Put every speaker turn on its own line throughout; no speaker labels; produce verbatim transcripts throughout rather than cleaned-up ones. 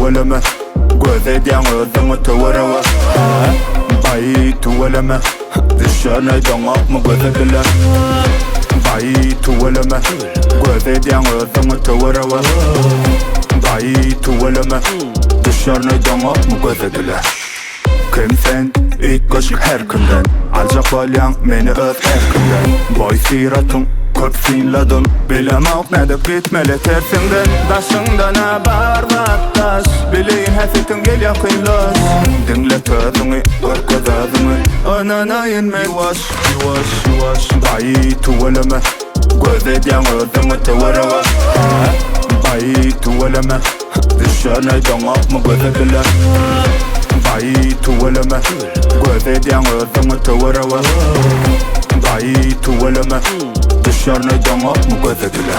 tuvalama Gözde diyan ödümü tuvarava Bayi tuvalama Dışarına donop mu gözde bile Bayi tuvalama Gözde diyan ödümü tuvarava Bayi tuvalama Dışarına donop mu gözde bile Kim sen? İlk kaşık her günden Alacak balyan meni öp her günden Boy siratın köp sinladın Bilemek nedip gitmeli tersinden Daşından abar vaktaş Bileyin hefitin gel yakınlaş Dinle tözünü, ör gözadını Önüne inme yuvaş, yuvaş, yuvaş Bayi tuvalama Gözde diyan ödümü tuvarava Bayi tuvalama Dışarına donop mu gözde bile Bayi tuvalama Gözde diyan ödümü tuvarava Bayi tuvalama Dışarına donop mu gözde bile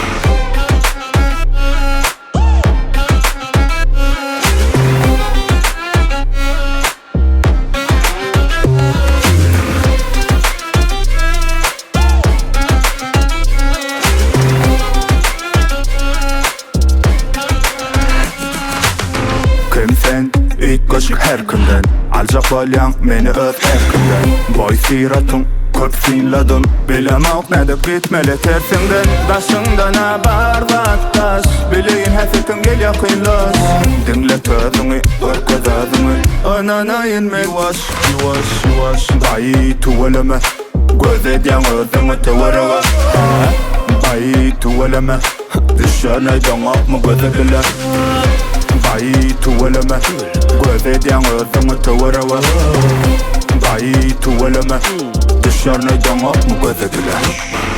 Kim sen? İlk kaşık her günden Alacak balyan meni öp her günden Boy siratın köp sinladın Bilemek nedip gitmeli tersinden Daşından abar vaktaş Bileyin hefitin gel yakınlaş Dinle tözünü, ör gözadını Önüne inme yuvaş, yuvaş, yuvaş Bayi tuvalama Gözde diyan ödümü tuvarava Bayi tuvalama Dışarına donop mu gözde bile Bayi tuvalama Gözde diyan ödümü tuvarava Bayi tuvalama Dışarına donop mu gözde bile